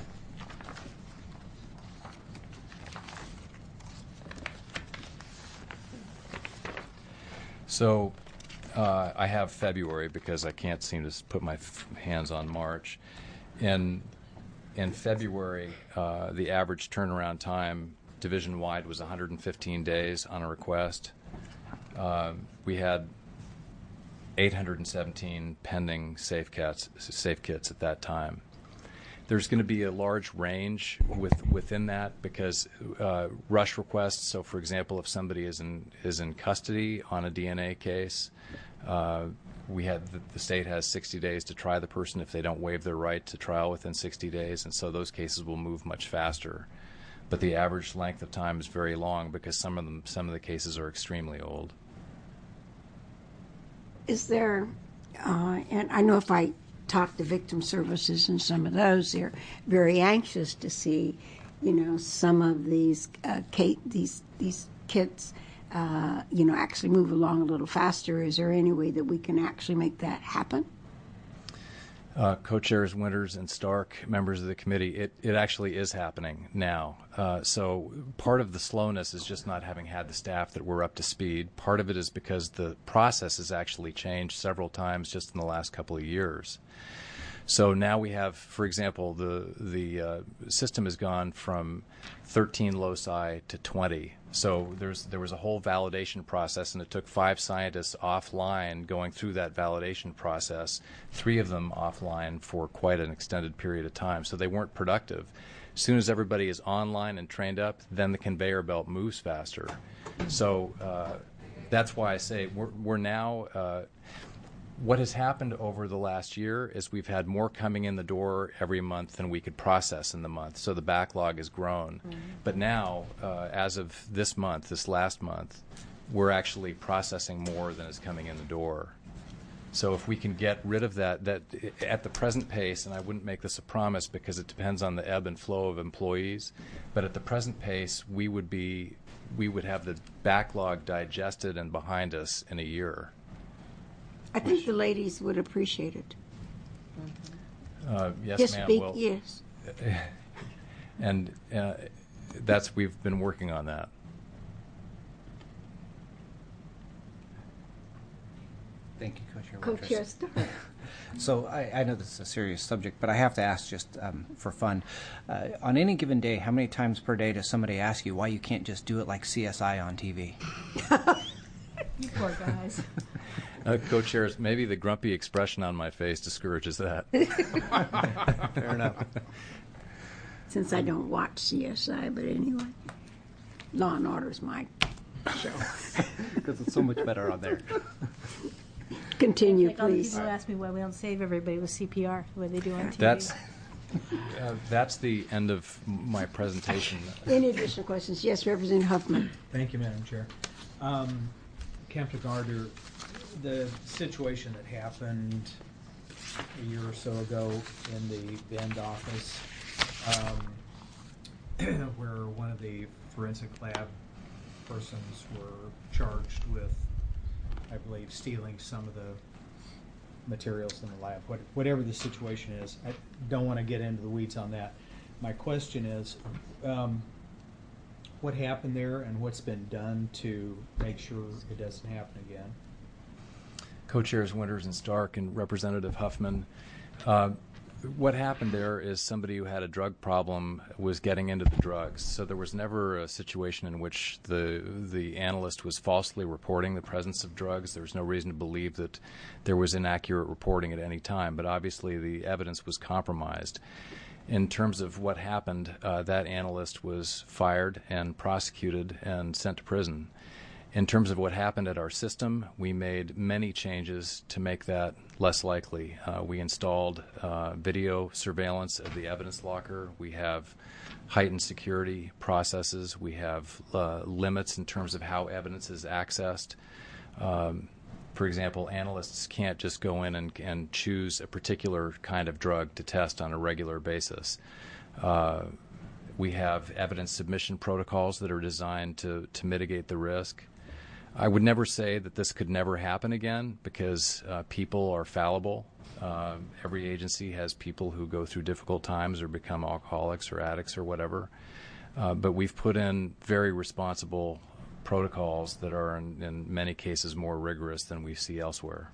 G: So uh, I have February because I can't seem to put my f- hands on March. In, in February, uh, the average turnaround time division-wide was one hundred fifteen days on a request. Uh, we had eight hundred seventeen pending safe kits, safe kits at that time. There's going to be a large range with, within that because uh, rush requests. So, for example, if somebody is in is in custody on a D N A case, uh, we had the, the state has sixty days to try the person if they don't waive their right to trial within sixty days, and so those cases will move much faster. But the average length of time is very long because some of them some of the cases are extremely old.
A: Is there, uh, and I know if I talk to victim services and some of those, they're very anxious to see, you know, some of these uh, Kate, these these kits, uh, you know, actually move along a little faster. Is there any way that we can actually make that happen?
G: Uh, Co-chairs Winters and Stark, members of the committee, it, it actually is happening now. Uh, so part of the slowness is just not having had the staff that were up to speed. Part of it is because the process has actually changed several times just in the last couple of years. So now we have, for example, the the uh, system has gone from thirteen loci to twenty. So there's there was a whole validation process, and it took five scientists offline going through that validation process, three of them offline for quite an extended period of time. So they weren't productive. As soon as everybody is online and trained up, then the conveyor belt moves faster. So uh, that's why I say we're, we're now... Uh, What has happened over the last year is we've had more coming in the door every month than we could process in the month, so the backlog has grown. Mm-hmm. But now, uh, as of this month, this last month, we're actually processing more than is coming in the door. So if we can get rid of that, that at the present pace, and I wouldn't make this a promise because it depends on the ebb and flow of employees, but at the present pace, we would be, we would have the backlog digested and behind us in a year.
A: I think the ladies would appreciate it.
G: Uh, yes,
A: Just
G: ma'am.
A: speak,
G: Well,
A: yes.
G: and uh, that's we've been working on that.
E: Thank you, Co-Chair
A: Co-Chair
E: Winters.
A: Stark.
E: So I, I know this is a serious subject, but I have to ask just um, for fun. Uh, on any given day, how many times per day does somebody ask you why you can't just do it like C S I on T V?
F: You poor guys.
G: Uh, Co-chairs, maybe the grumpy expression on my face discourages that.
E: Fair enough.
A: Since I don't watch C S I, but anyway, Law and Order is my show.
E: Because it's so much better on there.
A: Continue,
F: Like all the
A: please.
F: people who ask me why we don't save everybody with C P R, the way they do on T V.
G: That's uh, that's the end of my presentation.
A: Any additional questions? Yes, Representative Huffman.
I: Thank you, Madam Chair. Um, Captain Gardner, the situation that happened a year or so ago in the Bend office, um, where one of the forensic lab persons were charged with, I believe, stealing some of the materials in the lab, what, whatever the situation is. I don't want to get into the weeds on that. My question is, um, what happened there and what's been done to make sure it doesn't happen again?
G: Co-chairs Winters and Stark and Representative Huffman. Uh, what happened there is somebody who had a drug problem was getting into the drugs. So there was never a situation in which the the analyst was falsely reporting the presence of drugs. There was no reason to believe that there was inaccurate reporting at any time. But obviously the evidence was compromised. In terms of what happened, uh, that analyst was fired and prosecuted and sent to prison. In terms of what happened at our system, we made many changes to make that less likely. Uh, we installed uh, video surveillance of the evidence locker. We have heightened security processes. We have uh, limits in terms of how evidence is accessed. Um, For example, analysts can't just go in and, and choose a particular kind of drug to test on a regular basis. Uh, We have evidence submission protocols that are designed to, to mitigate the risk. I would never say that this could never happen again because uh, people are fallible. Uh, every agency has people who go through difficult times or become alcoholics or addicts or whatever. Uh, but we've put in very responsible protocols that are in, in many cases more rigorous than we see elsewhere.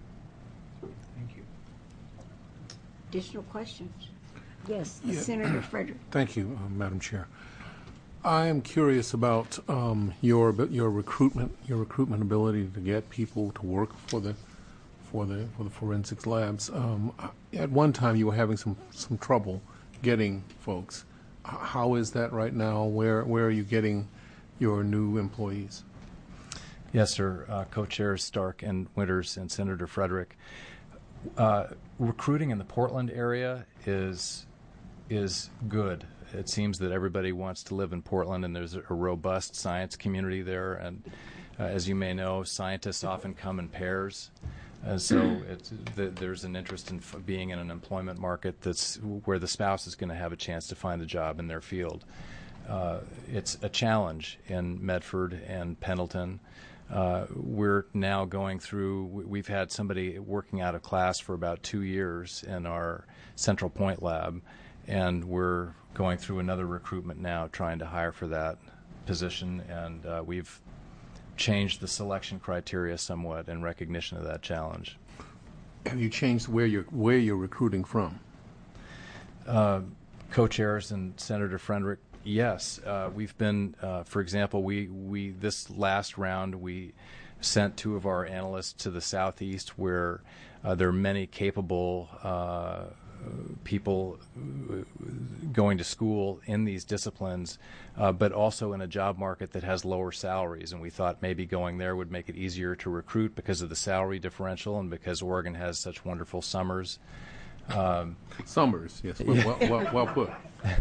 I: Thank you.
A: Additional questions? Yes,
D: Yeah.
A: Senator Frederick.
D: Thank you, uh, Madam Chair. I am curious about um, your your recruitment your recruitment ability to get people to work for the for the for the forensics labs. Um, at one time, you were having some some trouble getting folks. H- how is that right now? Where where are you getting your new employees?
G: Yes, sir. Uh, Co-chairs Stark and Winters and Senator Frederick. Uh, recruiting in the Portland area is is good. It seems that everybody wants to live in Portland, and there's a robust science community there. And uh, as you may know, scientists often come in pairs. And so it's, th- there's an interest in f- being in an employment market that's where the spouse is going to have a chance to find a job in their field. Uh, it's a challenge in Medford and Pendleton. Uh, we're now going through, we've had somebody working out of class for about two years in our Central Point lab, and we're going through another recruitment now trying to hire for that position, and uh, we've changed the selection criteria somewhat in recognition of that challenge.
D: Have you changed where you're where you're recruiting from?
G: Uh, co-chairs and Senator Frederick, yes, uh, we've been, uh, for example, we, we this last round we sent two of our analysts to the southeast where uh, there are many capable uh, people going to school in these disciplines, uh, but also in a job market that has lower salaries. And we thought maybe going there would make it easier to recruit because of the salary differential and because Oregon has such wonderful summers. Um,
D: Summers, yes. Well, well, well, well put.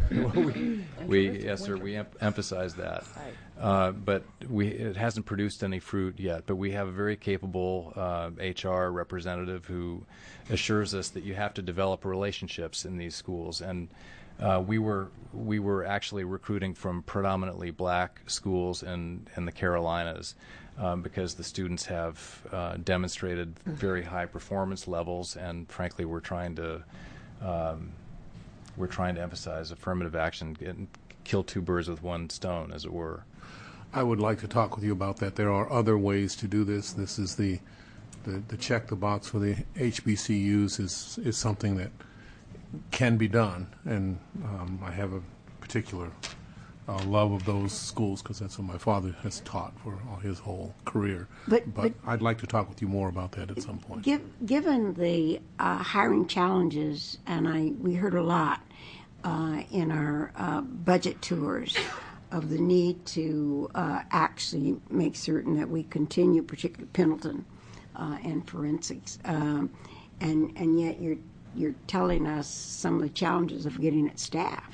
G: we, we yes, sir. We em- emphasize that, uh, but we it hasn't produced any fruit yet. But we have a very capable uh, H R representative who assures us that you have to develop relationships in these schools. And uh, we were we were actually recruiting from predominantly black schools in in the Carolinas. Um, because the students have uh, demonstrated very high performance levels, and frankly, we're trying to um, we're trying to emphasize affirmative action and kill two birds with one stone, as it were.
D: I would like to talk with you about that. There are other ways to do this. This is the the, the check the box for the H B C Us is is something that can be done, and um, I have a particular Uh, love of those schools because that's what my father has taught for all his whole career.
A: But-
D: but,
A: but-
D: I'd like to talk with you more about that at some point.
A: Give, given the uh, hiring challenges, and I we heard a lot uh, in our uh, budget tours of the need to uh, actually make certain that we continue, particularly Pendleton uh, and forensics, um, and and yet you're you're telling us some of the challenges of getting it staffed.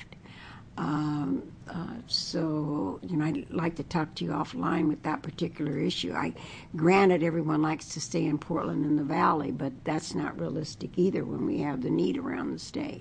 A: Um, uh, so, you know, I'd like to talk to you offline with that particular issue. I granted everyone likes to stay in Portland and the Valley, but that's not realistic either when we have the need around the state.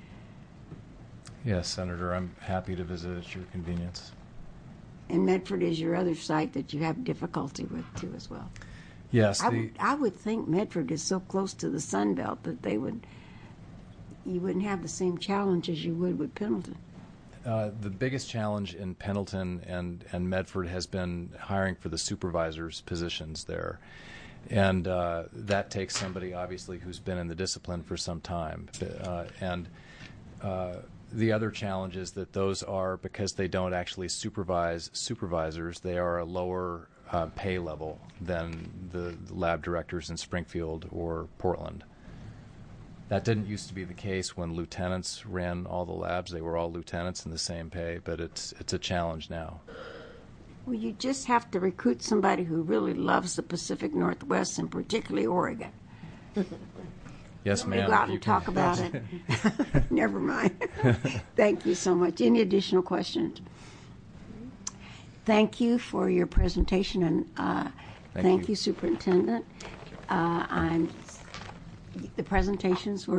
G: Yes, Senator, I'm happy to visit at your convenience.
A: And Medford is your other site that you have difficulty with too as well.
G: Yes,
A: I,
G: the,
A: w- I would think Medford is so close to the Sun Belt that they would, you wouldn't have the same challenge as you would with Pendleton.
G: Uh, the biggest challenge in Pendleton and, and Medford has been hiring for the supervisors' positions there. And uh, that takes somebody, obviously, who's been in the discipline for some time. Uh, and uh, the other challenge is that those are, because they don't actually supervise supervisors, they are a lower uh, pay level than the lab directors in Springfield or Portland. That didn't used to be the case when lieutenants ran all the labs. They were all lieutenants in the same pay, but it's it's a challenge now.
A: Well, you just have to recruit somebody who really loves the Pacific Northwest and particularly Oregon.
G: Yes,
A: We
G: ma'am.
A: go out
G: you
A: and
G: can-
A: talk about it. Never mind. Thank you so much. Any additional questions? Thank you for your presentation, and uh,
G: Thank
A: thank
G: you.
A: you, Superintendent. Uh, I'm. The presentations were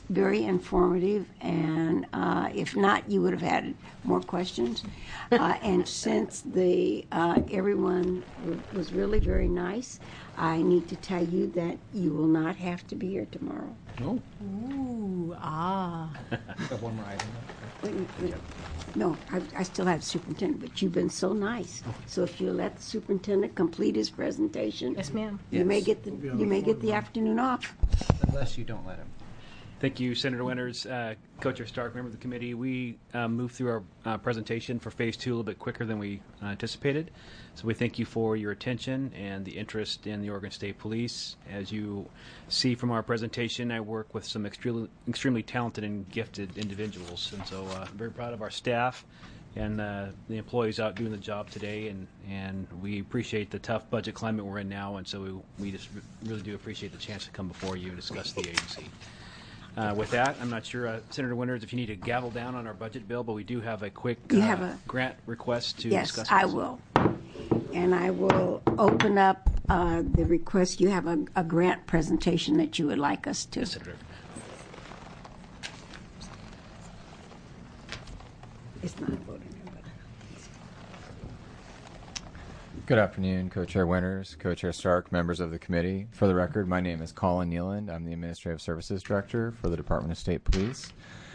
A: very informative, and uh, if not, you would have had more questions. Uh, and since the uh, everyone w- was really very nice, I need to tell you that you will not have to be here tomorrow.
D: Oh,
F: Ooh, ah.
E: Got one more item.
A: Wait, wait. No, I, I still have superintendent, but you've been so nice. So if you let the superintendent complete his presentation,
F: Yes, ma'am.
A: you may
E: Yes.
A: get the you may get the afternoon off.
E: Unless you don't let him.
B: Thank you, Senator Winters, uh, Co-Chair Stark, member of the committee. We uh, moved through our uh, presentation for phase two a little bit quicker than we uh, anticipated. So we thank you for your attention and the interest in the Oregon State Police. As you see from our presentation, I work with some extremely, extremely talented and gifted individuals. And so uh, I'm very proud of our staff and uh, the employees out doing the job today. And, and we appreciate the tough budget climate we're in now. And so we, we just really do appreciate the chance to come before you and discuss the agency. Uh, with that, I'm not sure, uh, Senator Winters, if you need to gavel down on our budget bill, but we do have a quick
A: You
B: uh,
A: have a-
B: grant request to
A: Yes,
B: discuss.
A: I
B: this.
A: will. And I will open up uh, the request. You have a, a grant presentation that you would like us to.
B: Yes, Senator.
A: It's not voting.
J: Good afternoon, Co-Chair Winters, Co-Chair Stark, members of the committee. For the record, my name is Colin Nealand. I'm the Administrative Services Director for the Department of State Police.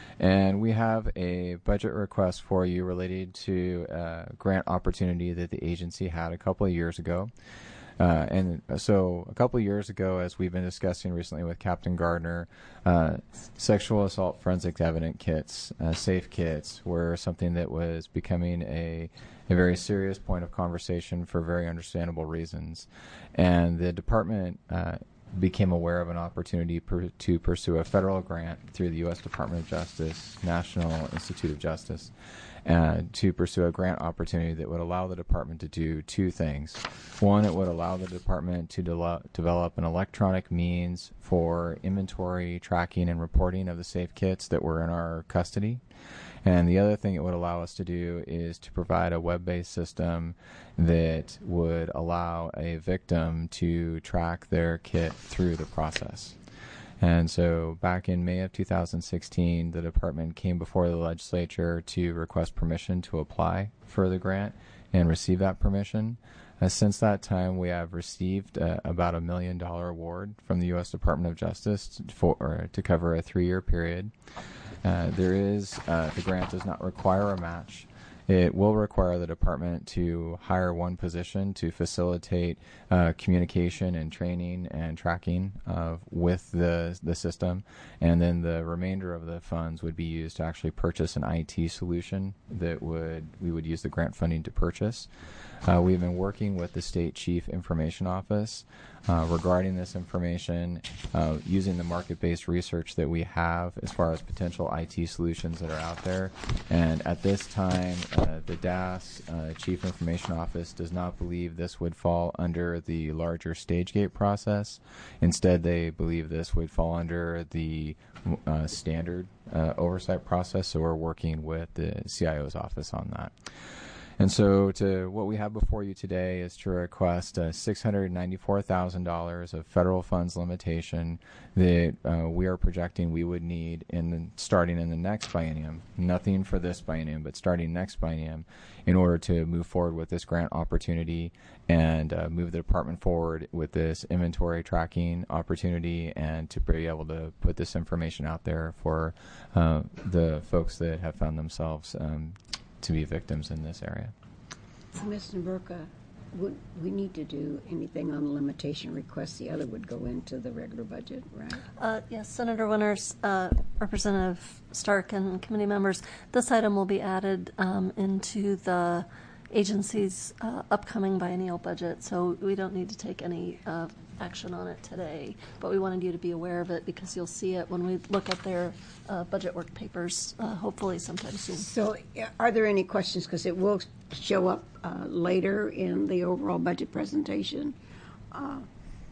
J: And we have a budget request for you related to a grant opportunity that the agency had a couple of years ago. Uh, and so a couple of years ago, as we've been discussing recently with Captain Gardner, uh, sexual assault forensic evidence kits, uh, safe kits, were something that was becoming a, a very serious point of conversation for very understandable reasons. And the department uh, became aware of an opportunity per, to pursue a federal grant through the U S Department of Justice, National Institute of Justice, uh, to pursue a grant opportunity that would allow the department to do two things. One, it would allow the department to de- develop an electronic means for inventory, tracking, and reporting of the safe kits that were in our custody. And the other thing it would allow us to do is to provide a web-based system that would allow a victim to track their kit through the process. And so back in May of two thousand sixteen, the department came before the legislature to request permission to apply for the grant and receive that permission. Uh, since that time, we have received uh, about a million dollar award from the U S Department of Justice for or to cover a three-year period. Uh, there is, uh, the grant does not require a match. It will require the department to hire one position to facilitate uh, communication and training and tracking of with the the system, and then the remainder of the funds would be used to actually purchase an I T solution that would we would use the grant funding to purchase. Uh, we've been working with the State Chief Information Office uh, regarding this information, uh, using the market-based research that we have as far as potential I T solutions that are out there. And at this time, uh, the D A S, uh, Chief Information Office, does not believe this would fall under the larger stage gate process. Instead, they believe this would fall under the uh, standard uh, oversight process, so we're working with the C I O's office on that. And so to what we have before you today is to request uh, six hundred ninety-four thousand dollars of federal funds limitation that uh, we are projecting we would need in the, starting in the next biennium, nothing for this biennium, but starting next biennium, in order to move forward with this grant opportunity and uh, move the department forward with this inventory tracking opportunity and to be able to put this information out there for uh, the folks that have found themselves um, to be victims in this area.
A: So, Mister Burka, would we need to do anything on the limitation request? The other would go into the regular budget, right?
K: Uh, yes, Senator Winters, uh, Representative Stark, and committee members, this item will be added um, into the agency's uh, upcoming biennial budget, so we don't need to take any uh, action on it today, but we wanted you to be aware of it because you'll see it when we look at their uh, budget work papers, uh, hopefully sometime soon.
A: So uh, are there any questions? Because it will show up uh, later in the overall budget presentation. Uh,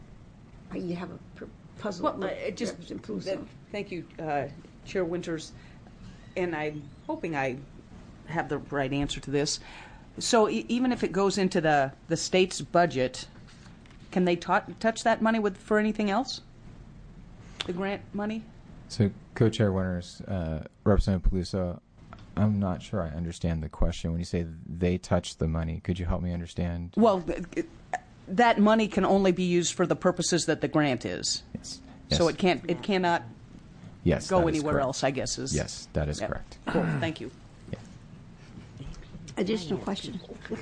A: you have a pr- puzzle.
L: Well,
A: with
L: uh, just
A: Representative Puzo.
L: thank you, uh, Chair Winters, and I'm hoping I have the right answer to this. So e- even if it goes into the, the state's budget, can they ta- touch that money with for anything else? The grant money?
J: So Co-Chair Winters, uh, Representative Peluso, I'm not sure I understand the question. When you say they touch the money, could you help me understand?
L: Well, it, that money can only be used for the purposes that the grant is.
J: Yes.
L: So
J: Yes.
L: it can't, it cannot
J: Yes,
L: go
J: that is
L: anywhere
J: correct.
L: else, I guess is.
J: Yes, that is
L: Yeah.
J: correct.
L: Cool, thank you.
A: Additional questions?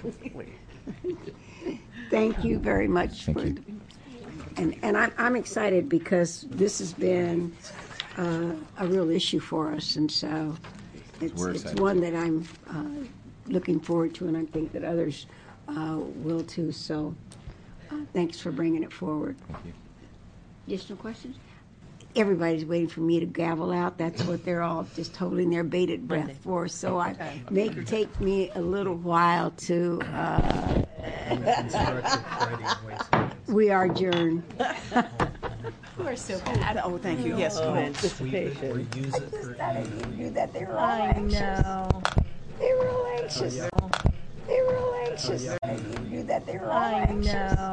A: Thank you very much.
J: Thank
A: for,
J: you.
A: And, and I'm, I'm excited because this has been uh, a real issue for us, and so it's,
J: We're
A: it's
J: excited.
A: one that I'm uh, looking forward to, and I think that others uh, will too. So uh, thanks for bringing it forward.
J: Thank you.
A: Additional questions? Everybody's waiting for me to gavel out. That's what they're all just holding their bated breath for. So I may take me a little while to. Uh, we are adjourned.
F: You are so bad.
L: Oh, thank you, yes.
H: Oh,
L: go.
H: anticipation.
A: knew that they were all
F: I
A: anxious.
F: know.
A: They were all anxious. They were all anxious. I knew that they were all
F: I
A: anxious.
F: know.